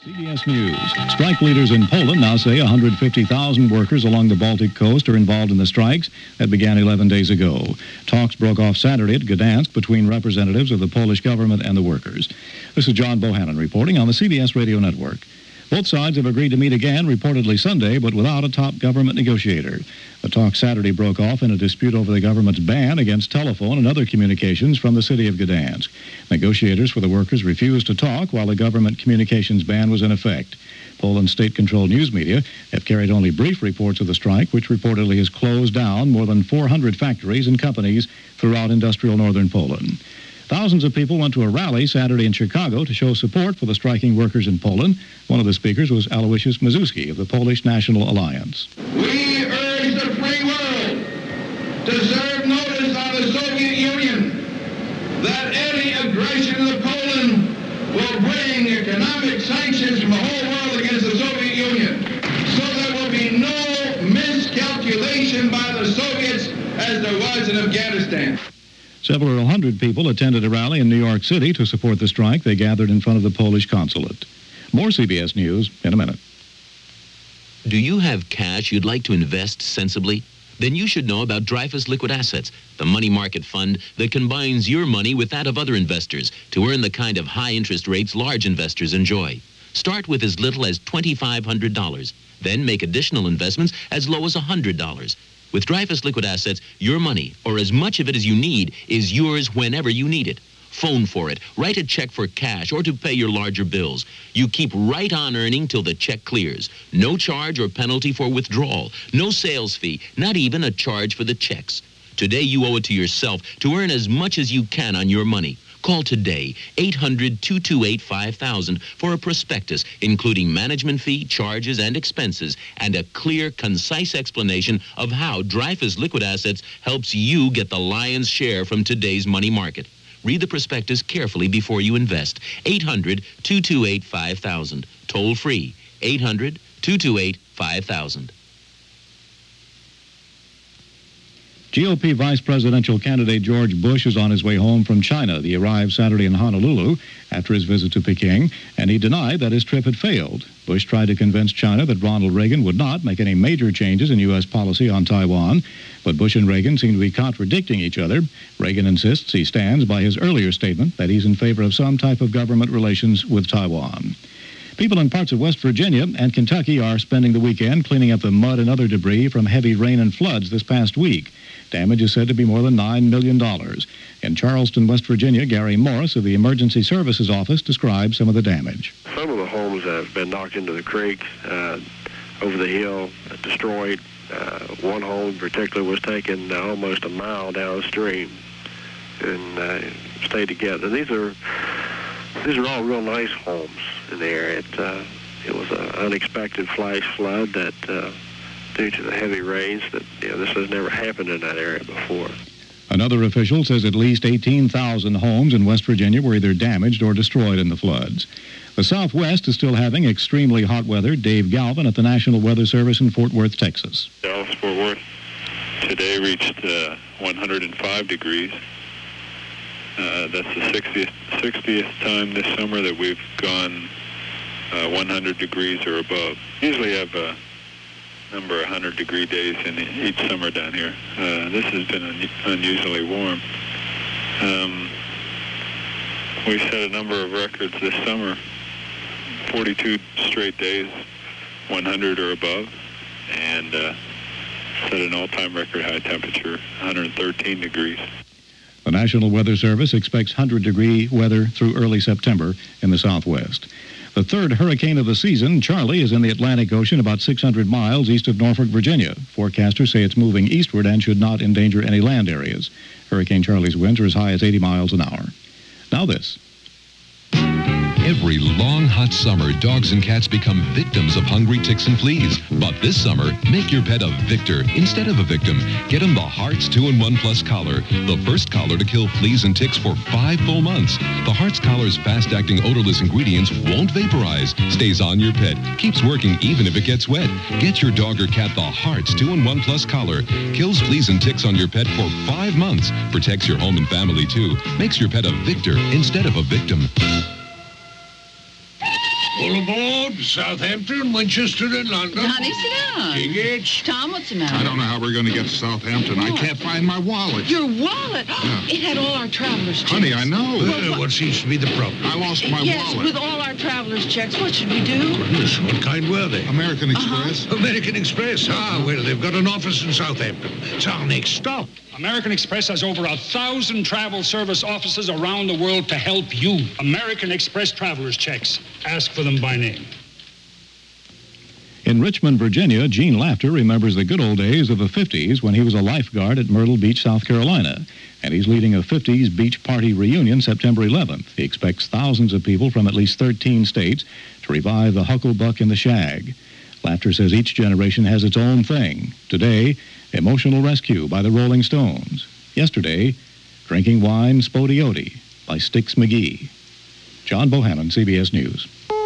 CBS News. Strike leaders in Poland now say 150,000 workers along the Baltic coast are involved in the strikes that began 11 days ago. Talks broke off Saturday at Gdansk between representatives of the Polish government and the workers. This is John Bohannon reporting on the CBS Radio Network. Both sides have agreed to meet again, reportedly Sunday, but without a top government negotiator. The talk Saturday broke off in a dispute over the government's ban against telephone and other communications from the city of Gdansk. Negotiators for the workers refused to talk while the government communications ban was in effect. Poland's state-controlled news media have carried only brief reports of the strike, which reportedly has closed down more than 400 factories and companies throughout industrial northern Poland. Thousands of people went to a rally Saturday in Chicago to show support for the striking workers in Poland. One of the speakers was Aloysius Mazuski of the Polish National Alliance. We urge the free world to serve notice on the Soviet Union that any aggression of Poland will bring economic sanctions from the whole world against the Soviet Union. So there will be no miscalculation by the Soviets as there was in Afghanistan. Several hundred people attended a rally in New York City to support the strike. They gathered in front of the Polish consulate. More CBS News in a minute. Do you have cash you'd like to invest sensibly? Then you should know about Dreyfus Liquid Assets, the money market fund that combines your money with that of other investors to earn the kind of high interest rates large investors enjoy. Start with as little as $2,500. Then make additional investments as low as $100. With Dreyfus Liquid Assets, your money, or as much of it as you need, is yours whenever you need it. Phone for it, write a check for cash, or to pay your larger bills. You keep right on earning till the check clears. No charge or penalty for withdrawal. No sales fee, not even a charge for the checks. Today you owe it to yourself to earn as much as you can on your money. Call today, 800-228-5000 for a prospectus, including management fee, charges, and expenses, and a clear, concise explanation of how Dreyfus Liquid Assets helps you get the lion's share from today's money market. Read the prospectus carefully before you invest. 800-228-5000. Toll free, 800-228-5000. GOP vice presidential candidate George Bush is on his way home from China. He arrived Saturday in Honolulu after his visit to Peking, and he denied that his trip had failed. Bush tried to convince China that Ronald Reagan would not make any major changes in U.S. policy on Taiwan, but Bush and Reagan seem to be contradicting each other. Reagan insists he stands by his earlier statement that he's in favor of some type of government relations with Taiwan. People in parts of West Virginia and Kentucky are spending the weekend cleaning up the mud and other debris from heavy rain and floods this past week. Damage is said to be more than $9 million. In Charleston, West Virginia, Gary Morris of the Emergency Services Office describes some of the damage. Some of the homes have been knocked into the creek, over the hill, destroyed. One home in particular was taken almost a mile downstream and stayed together. These are all real nice homes in the area. It was an unexpected flash flood that due to the heavy rains that this has never happened in that area before. Another official says at least 18,000 homes in West Virginia were either damaged or destroyed in the floods. The Southwest is still having extremely hot weather. Dave Galvin at the National Weather Service in Fort Worth, Texas. Dallas-Fort Worth today reached 105 degrees. That's the 60th time this summer that we've gone 100 degrees or above. Usually have a number of 100-degree days in each summer down here. This has been unusually warm. We set a number of records this summer, 42 straight days, 100 or above, and set an all-time record high temperature, 113 degrees. The National Weather Service expects 100-degree weather through early September in the Southwest. The third hurricane of the season, Charlie, is in the Atlantic Ocean about 600 miles east of Norfolk, Virginia. Forecasters say it's moving eastward and should not endanger any land areas. Hurricane Charlie's winds are as high as 80 miles an hour. Now this. Every long, hot summer, dogs and cats become victims of hungry ticks and fleas. But this summer, make your pet a victor instead of a victim. Get him the Hearts 2-in-1 Plus Collar, the first collar to kill fleas and ticks for 5 full months. The Hearts Collar's fast-acting odorless ingredients won't vaporize, stays on your pet, keeps working even if it gets wet. Get your dog or cat the Hearts 2-in-1 Plus Collar. Kills fleas and ticks on your pet for 5 months. Protects your home and family, too. Makes your pet a victor instead of a victim. Full aboard! Globe, Southampton, Winchester, and London. Honey, sit down. Tickets. Tom, what's the matter? I don't know how we're going to get to Southampton. I can't find my wallet. Your wallet? It had all our traveler's checks. Honey, I know. What seems to be the problem? I lost my Yes, wallet. with all our traveler's checks. What should we do? Goodness, what kind were they? American Express. American Express. Ah, well, they've got an office in Southampton. It's our next stop. American Express has over 1,000 travel service offices around the world to help you. American Express traveler's checks. Ask for them by name. In Richmond, Virginia, Gene Laughter remembers the good old days of the 50s when he was a lifeguard at Myrtle Beach, South Carolina. And he's leading a 50s beach party reunion September 11th. He expects thousands of people from at least 13 states to revive the Hucklebuck and the Shag. Laughter says each generation has its own thing. Today, Emotional Rescue by the Rolling Stones. Yesterday, Drinking Wine Spodioti by Styx McGee. John Bohannon, CBS News.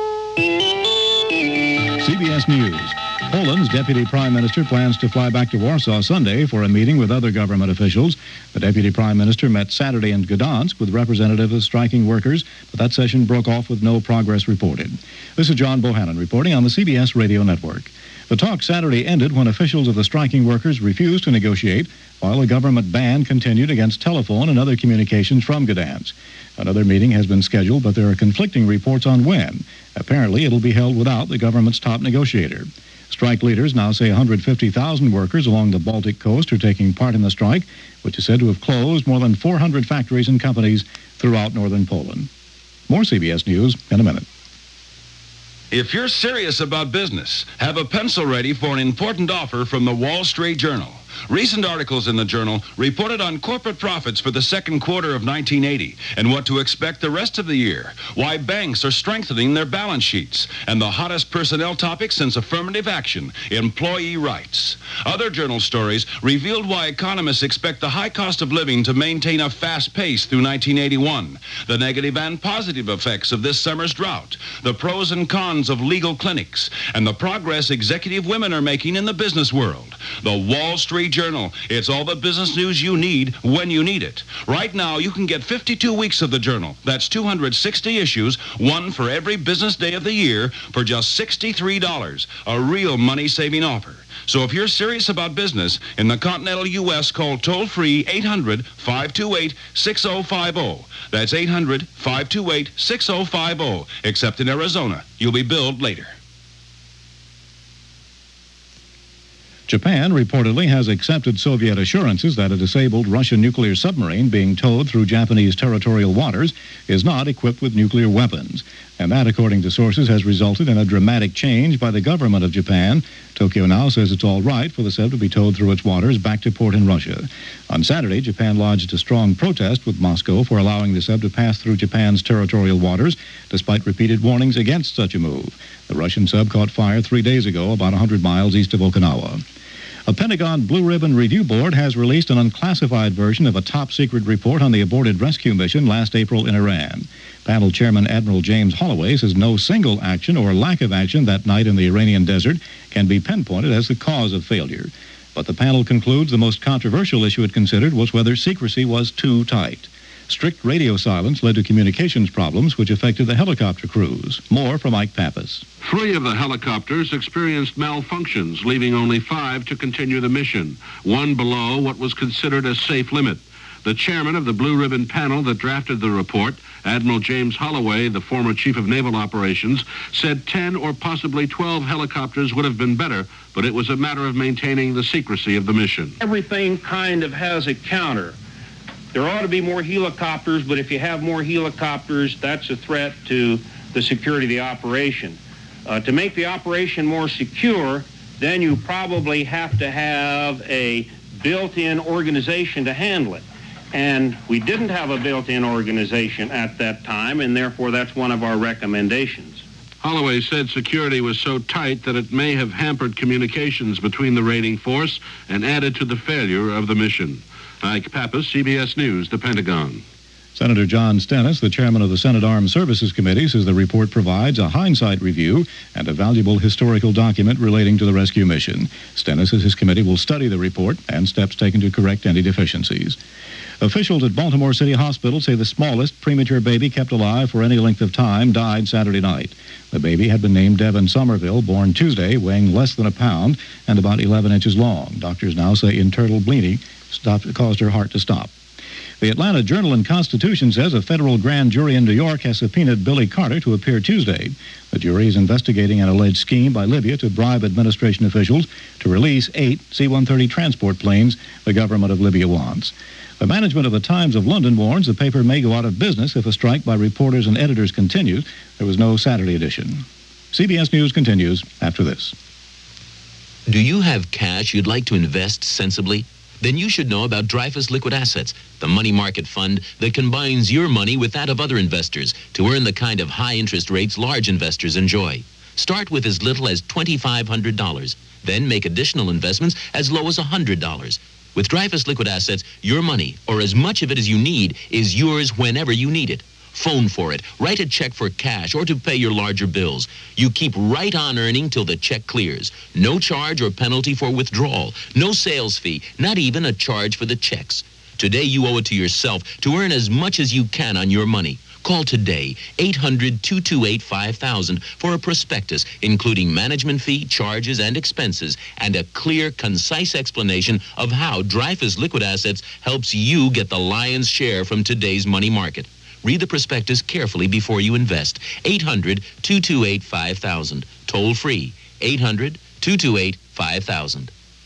CBS News. Poland's deputy prime minister plans to fly back to Warsaw Sunday for a meeting with other government officials. The deputy prime minister met Saturday in Gdansk with representatives of striking workers, but that session broke off with no progress reported. This is John Bohannon reporting on the CBS Radio Network. The talk Saturday ended when officials of the striking workers refused to negotiate while a government ban continued against telephone and other communications from Gdansk. Another meeting has been scheduled, but there are conflicting reports on when. Apparently, it'll be held without the government's top negotiator. Strike leaders now say 150,000 workers along the Baltic coast are taking part in the strike, which is said to have closed more than 400 factories and companies throughout northern Poland. More CBS News in a minute. If you're serious about business, have a pencil ready for an important offer from the Wall Street Journal. Recent articles in the Journal reported on corporate profits for the second quarter of 1980 and what to expect the rest of the year, why banks are strengthening their balance sheets, and the hottest personnel topic since affirmative action, employee rights. Other Journal stories revealed why economists expect the high cost of living to maintain a fast pace through 1981, the negative and positive effects of this summer's drought, the pros and cons of legal clinics, and the progress executive women are making in the business world. The Wall Street Journal. It's all the business news you need when you need it. Right now, you can get 52 weeks of the Journal. That's 260 issues, one for every business day of the year, for just $63. A real money-saving offer. So if you're serious about business in the continental U.S., call toll-free 800-528-6050. That's 800-528-6050. Except in Arizona. You'll be billed later. Japan reportedly has accepted Soviet assurances that a disabled Russian nuclear submarine being towed through Japanese territorial waters is not equipped with nuclear weapons. And that, according to sources, has resulted in a dramatic change by the government of Japan. Tokyo now says it's all right for the sub to be towed through its waters back to port in Russia. On Saturday, Japan lodged a strong protest with Moscow for allowing the sub to pass through Japan's territorial waters, despite repeated warnings against such a move. The Russian sub caught fire 3 days ago, about 100 miles east of Okinawa. A Pentagon Blue Ribbon Review Board has released an unclassified version of a top-secret report on the aborted rescue mission last April in Iran. Panel Chairman Admiral James Holloway says no single action or lack of action that night in the Iranian desert can be pinpointed as the cause of failure. But the panel concludes the most controversial issue it considered was whether secrecy was too tight. Strict radio silence led to communications problems which affected the helicopter crews. More from Mike Pappas. 3 of the helicopters experienced malfunctions, leaving only 5 to continue the mission, 1 below what was considered a safe limit. The chairman of the Blue Ribbon panel that drafted the report, Admiral James Holloway, the former chief of naval operations, said 10 or possibly 12 helicopters would have been better, but it was a matter of maintaining the secrecy of the mission. Everything kind of has a counter. There ought to be more helicopters, but if you have more helicopters, that's a threat to the security of the operation. To make the operation more secure, then you probably have to have a built-in organization to handle it. And we didn't have a built-in organization at that time, and therefore that's one of our recommendations. Holloway said security was so tight that it may have hampered communications between the raiding force and added to the failure of the mission. Mike Pappas, CBS News, the Pentagon. Senator John Stennis, the chairman of the Senate Armed Services Committee, says the report provides a hindsight review and a valuable historical document relating to the rescue mission. Stennis says his committee will study the report and steps taken to correct any deficiencies. Officials at Baltimore City Hospital say the smallest premature baby kept alive for any length of time died Saturday night. The baby had been named Devin Somerville, born Tuesday, weighing less than a pound and about 11 inches long. Doctors now say internal bleeding caused her heart to stop. The Atlanta Journal and Constitution says a federal grand jury in New York has subpoenaed Billy Carter to appear Tuesday. The jury is investigating an alleged scheme by Libya to bribe administration officials to release 8 C-130 transport planes the government of Libya wants. The management of the Times of London warns the paper may go out of business if a strike by reporters and editors continues. There was no Saturday edition. CBS News continues after this. Do you have cash you'd like to invest sensibly? Then you should know about Dreyfus Liquid Assets, the money market fund that combines your money with that of other investors to earn the kind of high interest rates large investors enjoy. Start with as little as $2,500. Then make additional investments as low as $100. With Dreyfus Liquid Assets, your money, or as much of it as you need, is yours whenever you need it. Phone for it, write a check for cash or to pay your larger bills. You keep right on earning till the check clears. No charge or penalty for withdrawal, no sales fee, not even a charge for the checks. Today you owe it to yourself to earn as much as you can on your money. Call today, 800-228-5000 for a prospectus, including management fee, charges, and expenses, and a clear, concise explanation of how Dreyfus Liquid Assets helps you get the lion's share from today's money market. Read the prospectus carefully before you invest. 800-228-5000. Toll free, 800-228-5000.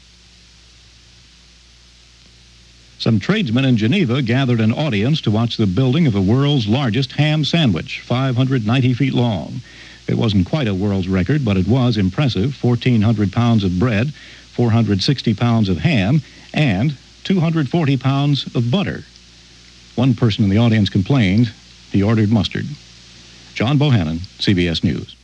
Some tradesmen in Geneva gathered an audience to watch the building of the world's largest ham sandwich, 590 feet long. It wasn't quite a world's record, but it was impressive. 1,400 pounds of bread, 460 pounds of ham, and 240 pounds of butter. One person in the audience complained he ordered mustard. John Bohannon, CBS News.